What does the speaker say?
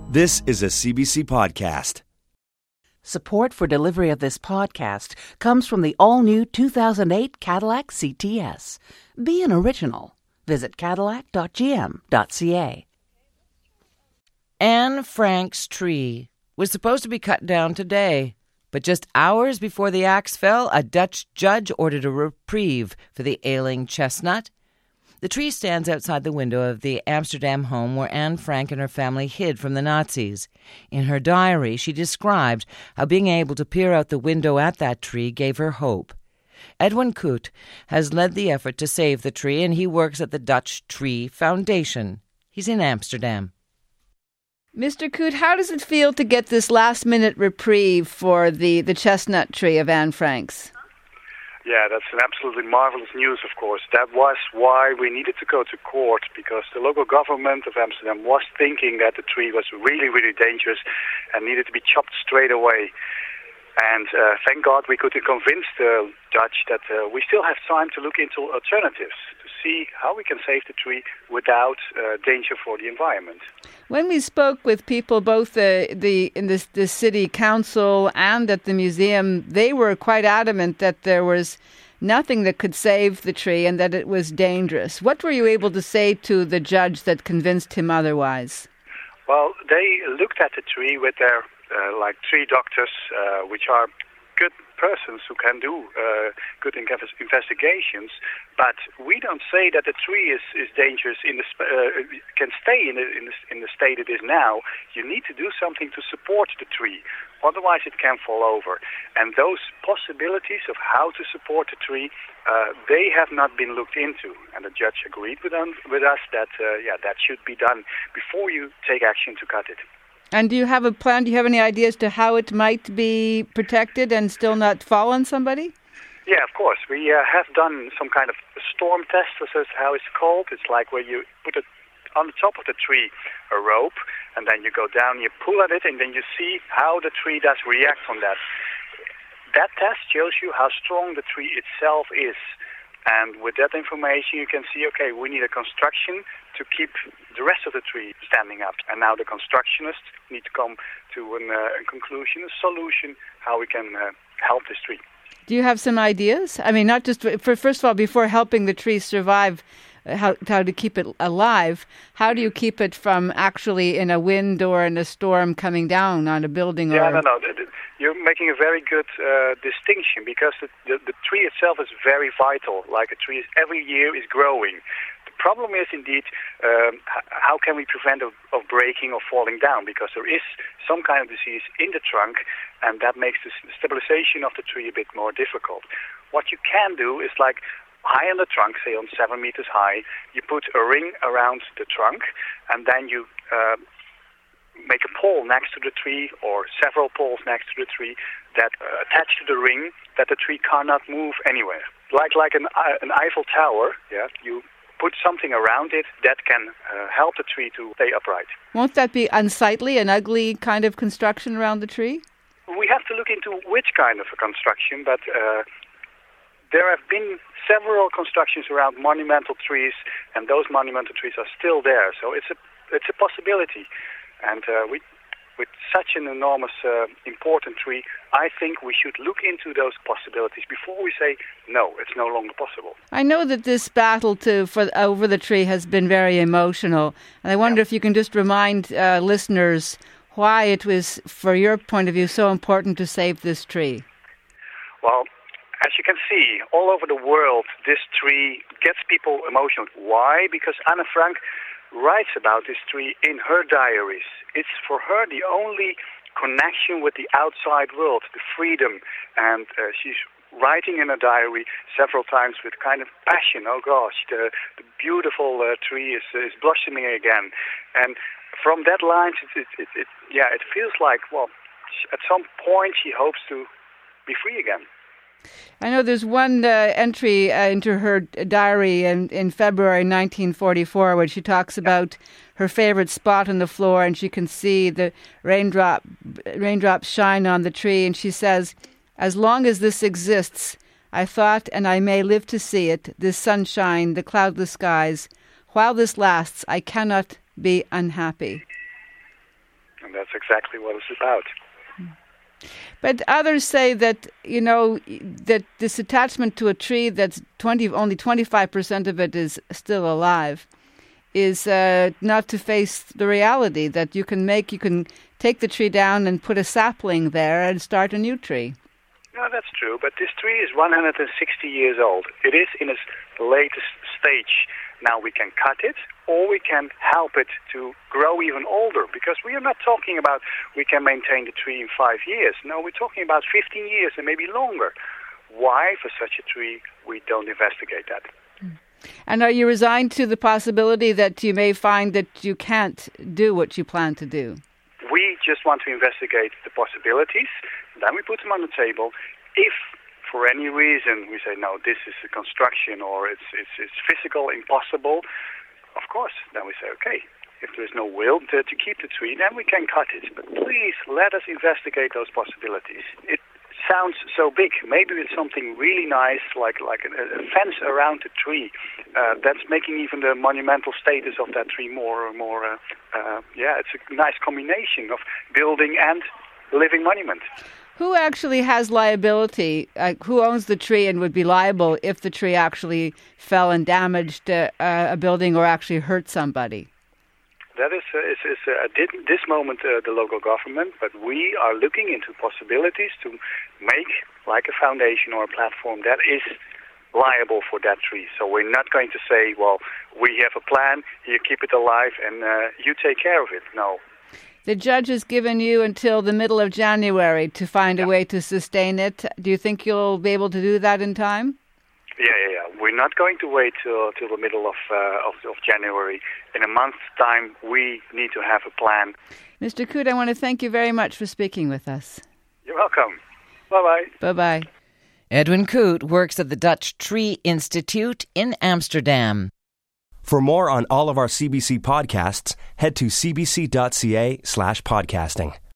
This is a CBC podcast. Support for delivery of this podcast comes from the all-new 2008 Cadillac CTS. Be an original. Visit cadillac.gm.ca. Anne Frank's tree was supposed to be cut down today, but just hours before the axe fell, a Dutch judge ordered a reprieve for the ailing chestnut. The tree stands outside the window of the Amsterdam home where Anne Frank and her family hid from the Nazis. In her diary, she described how being able to peer out the window at that tree gave her hope. Edwin Koot has led the effort to save the tree, and he works at the Dutch Tree Foundation. He's in Amsterdam. Mr. Koot, how does it feel to get this last-minute reprieve for the chestnut tree of Anne Frank's? Yeah, that's an absolutely marvelous news, of course. That was why we needed to go to court, because the local government of Amsterdam was thinking that the tree was really, really dangerous and needed to be chopped straight away. And thank God we could convince the judge that we still have time to look into alternatives, to see how we can save the tree without danger for the environment. When we spoke with people both in the city council and at the museum, they were quite adamant that there was nothing that could save the tree and that it was dangerous. What were you able to say to the judge that convinced him otherwise? Well, they looked at the tree with their tree doctors, which are good persons who can do good investigations, but we don't say that the tree is dangerous can stay in the state it is now. You need to do something to support the tree, otherwise it can fall over. And those possibilities of how to support the tree, they have not been looked into, and the judge agreed with us that that should be done before you take action to cut it. And do you have a plan? Do you have any ideas to how it might be protected and still not fall on somebody? Yeah, of course. We have done some kind of storm test, that's how it's called. It's like where you put it on the top of the tree, a rope, and then you go down, you pull at it, and then you see how the tree does react on that. That test shows you how strong the tree itself is. And with that information, you can see, okay, we need a construction to keep the rest of the tree standing up. And now the constructionists need to come to a conclusion, a solution, how we can help this tree. Do you have some ideas? I mean, not just first of all, before helping the tree survive, how to keep it alive, how do you keep it from actually in a wind or in a storm coming down on a building? No. You're making a very good distinction, because the tree itself is very vital. Like a tree every year is growing. The problem is indeed how can we prevent of breaking or falling down, because there is some kind of disease in the trunk, and that makes the stabilization of the tree a bit more difficult. What you can do is like high on the trunk, say on 7 meters high, you put a ring around the trunk, and then you make a pole next to the tree or several poles next to the tree that attach to the ring that the tree cannot move anywhere. Like an Eiffel Tower, you put something around it that can help the tree to stay upright. Won't that be unsightly, an ugly kind of construction around the tree? We have to look into which kind of a construction, but there have been several constructions around monumental trees, and those monumental trees are still there. So it's a possibility. And with such an enormous, important tree, I think we should look into those possibilities before we say, no, it's no longer possible. I know that this battle over the tree has been very emotional, and I wonder if you can just remind listeners why it was, for your point of view, so important to save this tree. Well, as you can see, all over the world, this tree gets people emotional. Why? Because Anne Frank writes about this tree in her diaries. It's for her the only connection with the outside world, the freedom, and she's writing in her diary several times with kind of passion. Oh gosh, the beautiful tree is blossoming again, and from that line, it feels like, well, at some point she hopes to be free again. I know there's one entry into her diary in February 1944 where she talks about her favorite spot on the floor, and she can see the raindrops shine on the tree, and she says, "As long as this exists, I thought, and I may live to see it, this sunshine, the cloudless skies. While this lasts, I cannot be unhappy." And that's exactly what it's about. But others say that, that this attachment to a tree that's only 25% of it is still alive is not to face the reality that you can take the tree down and put a sapling there and start a new tree. No, that's true, but this tree is 160 years old. It is in its latest stage. Now we can cut it, or we can help it to grow even older, because we are not talking about we can maintain the tree in 5 years. No, we're talking about 15 years and maybe longer. Why, for such a tree, we don't investigate that? And are you resigned to the possibility that you may find that you can't do what you plan to do? We just want to investigate the possibilities, then we put them on the table. If for any reason we say, no, this is a construction or it's physical, impossible, of course, then we say, okay, if there's no will to keep the tree, then we can cut it. But please let us investigate those possibilities. It sounds so big. Maybe it's something really nice, like a fence around the tree. That's making even the monumental status of that tree more. It's a nice combination of building and living monument. Who actually has liability? Who owns the tree and would be liable if the tree actually fell and damaged a building or actually hurt somebody? That is at this moment the local government, but we are looking into possibilities to make like a foundation or a platform that is liable for that tree. So we're not going to say, well, we have a plan, you keep it alive and you take care of it. No. The judge has given you until the middle of January to find a way to sustain it. Do you think you'll be able to do that in time? Yeah. We're not going to wait till the middle of January. In a month's time, we need to have a plan. Mr. Koot, I want to thank you very much for speaking with us. You're welcome. Bye-bye. Bye-bye. Edwin Koot works at the Dutch Tree Institute in Amsterdam. For more on all of our CBC podcasts, head to cbc.ca/podcasting.